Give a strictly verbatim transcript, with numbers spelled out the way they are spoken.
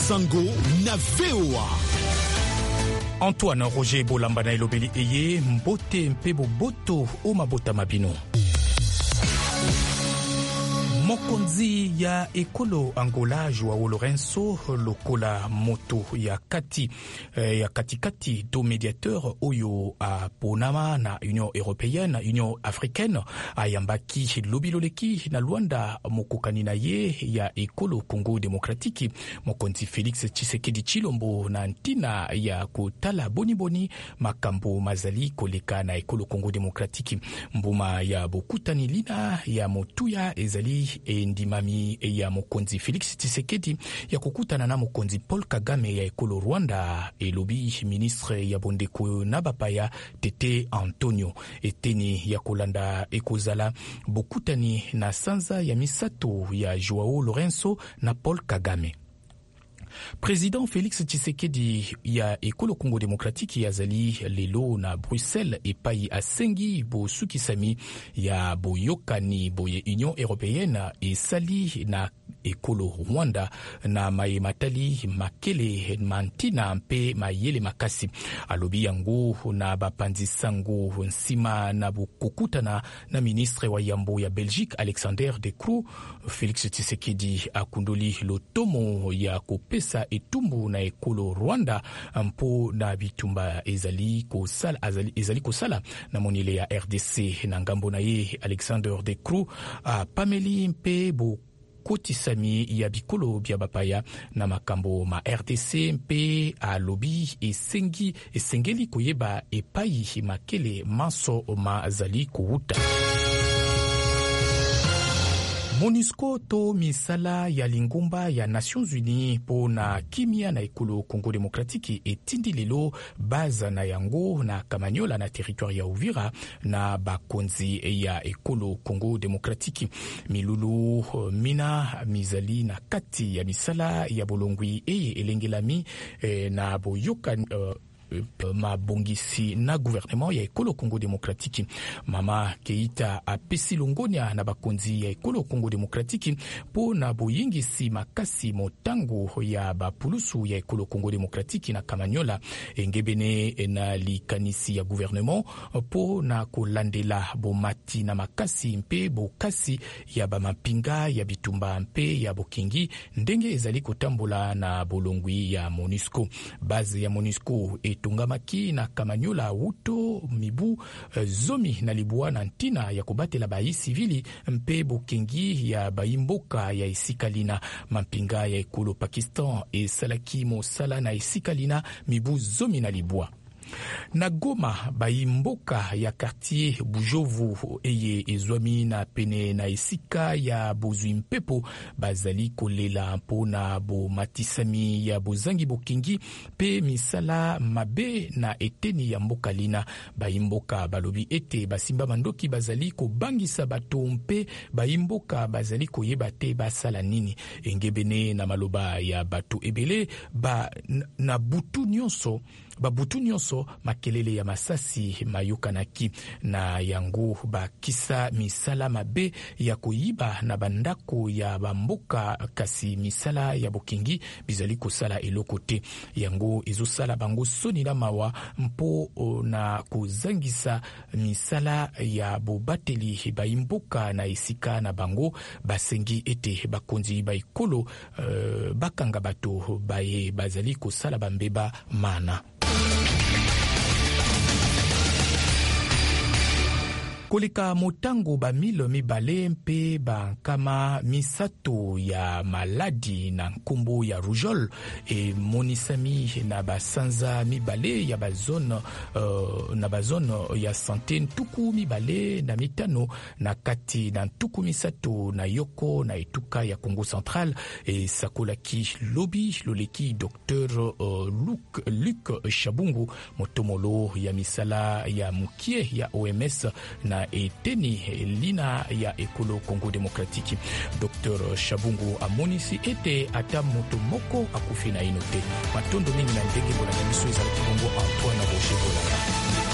Sango na V O A. Antoine Roger Bolambana elobeli eye mbote mpebo boto o mabota mabino. Mokonzi ya ekolo Angola Joao Lourenço lokola moto ya kati eh, ya katikati do médiateur oyo a ponama na Union Européenne, Union Africaine ayambaki lobiloleki na Luanda mokokani na ye ya ekolo Congo Démocratique. Mokonzi Félix Tshisekedi Tshilombo na ntina ya kotala boni boni makambo mazali koleka na ekolo Congo Démocratique. Mbuma ya bokutani lina ya motuya ezali endimami ya mokonzi Félix Tshisekedi ya kukutana na mokonzi Paul Kagame ya ekolo Rwanda elobi ministre ya bondeko na bapaya Tete Antonio eteni ya kolanda ekozala bokutani na sanza ya misato ya Joao Lourenço na Paul Kagame. Président Félix Tshisekedi ya ekolo Congo Démocratique yazali lelo na Bruxelles epai asengi bo sukisami ya boyokani boye Union Européenne esali na ekolo Rwanda na maye matali makele mantina mpe mayele makasi. Alobi yango na bapanzi sango nsima na bukukutana na ministre wa yambo ya Belgique Alexander De Croo. Félix Tshisekedi akundoli lotomo ya kopesa etumbu na ekolo Rwanda mpo na bitumba ezali kosala ezali kosala na monile ya R D C na ngambo na ye. Alexander De Croo a pameli mpe bo kotisami ya bikolo bya bapaya na makambo ma R D C mpe alobi esengi esengeli koyeba epai makele maso mazali kuhuta. MONUSCO to misala ya lingumba ya Nations Unies po na kimia na ekolo Congo Démocratique etindi lelo baza na yango na Kamanyola na territoire ya Uvira na bakonzi ya ekolo Congo Démocratique. Milulu mina mizali na kati ya misala ya bolongwi eye elengelami eh, na boyoka uh, mabongisi na gouvernement ya ekolo Congo Démocratique. Mama Keita apesi longonia na bakonzi ya ekolo Congo Démocratique po na boyingisi makasi motango ya bapulusu ya ekolo Congo Démocratique na Kamanyola engebene na likanisi ya gouvernement po na kolandela bomati na makasi mpe bokasi ya bamapinga ya bitumba mpe ya bokingi ndenge ezali kotambola na bolongwi ya MONUSCO. Base ya MONUSCO etungamaki na Kamanyola wuto mibu zomi na libwa na ntina ya kobatela bayi civili mpe bokengi ya bayimboka ya isikalina. Mampinga ya ekolo Pakistan esalaki mosala na isikalina mibu zomi na libwa. Na Goma bayimboka ya quartier Bujovu eye ezwami na pene na esika ya bozwi mpepo bazali kolela mpona bo matisami ya bozangi bokingi pe misala mabe na eteni ya mboka lina. Bayimboka balobi ete basimba mandoki bazali kobangisa bato mpe bayimboka bazali koyeba te basala nini. Engebene na maloba ya bato ebele ba na butu nyonso babutu nyonso makelele ya masasi mayokanaki na yango bakisa misala mabe ya koyiba na bandako ya bamboka kasi misala ya bokingi bizali kosala eloko te. Yango ezosala bango soni na mawa mpo na kozangisa misala ya bobateli bayimboka na esika na bango. Basengi ete bakonzi baikolo uh, bakanga bato baye bazali kosala bambeba mana. Koleka motango ba milo mibale mpe bankama misato ya maladi na nkombo ya rougeole e monisami na basanza mibale ya bazone uh, na bazone ya santé ntuku mibale na mitano na kati na ntuku misato na yoko na etuka ya Congo Central e sakolaki lobi loleki docteur uh, Luc, Luc Shabungu motomolo ya misala ya mukie ya O M S na eteni lina ya ekolo Congo Démocratique. Docteur Shabungu amonisi ete ata moto moko akufi na inote. Matondo mingi na ndenge bona miso ezalaki bongo Antoine Roger Bolambana.